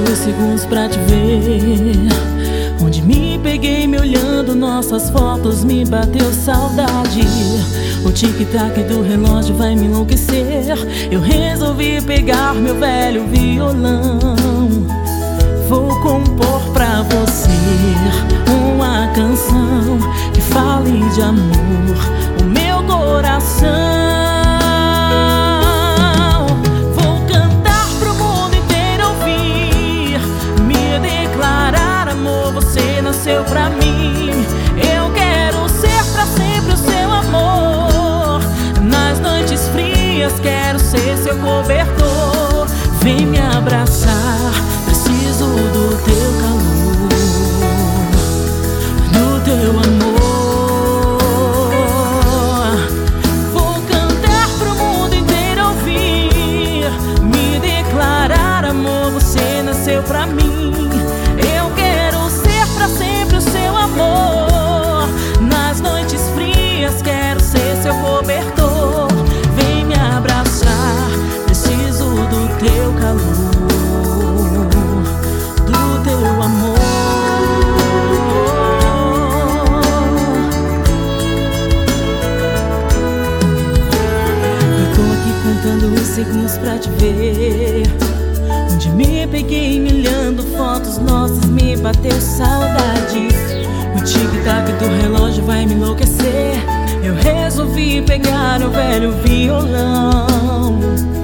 os segundos pra te ver. Onde me peguei me olhando nossas fotos, me bateu saudade. O tic-tac do relógio vai me enlouquecer. Eu resolvi pegar meu velho violão. Vou compor pra você uma canção que fale de amor, o meu coração. Vou cantar pro mundo inteiro ouvir, me declarar amor, você nasceu pra mim. Eu quero ser pra sempre o seu amor. Nas noites frias quero ser seu cobertor. Vem me abraçar, preciso do teu calor, do teu amor. Vou cantar pro mundo inteiro ouvir, me declarar amor, você nasceu pra mim. Eu quero ser pra sempre o seu amor. Nas noites frias quero ser seu cobertor. Vem me abraçar, preciso do teu calor, do teu amor. Eu tô aqui contando os segundos pra te ver. Onde me peguei me olhando fotos nossas, me bateu saudade. O tic-tac do relógio vai me enlouquecer. Eu resolvi pegar o velho violão.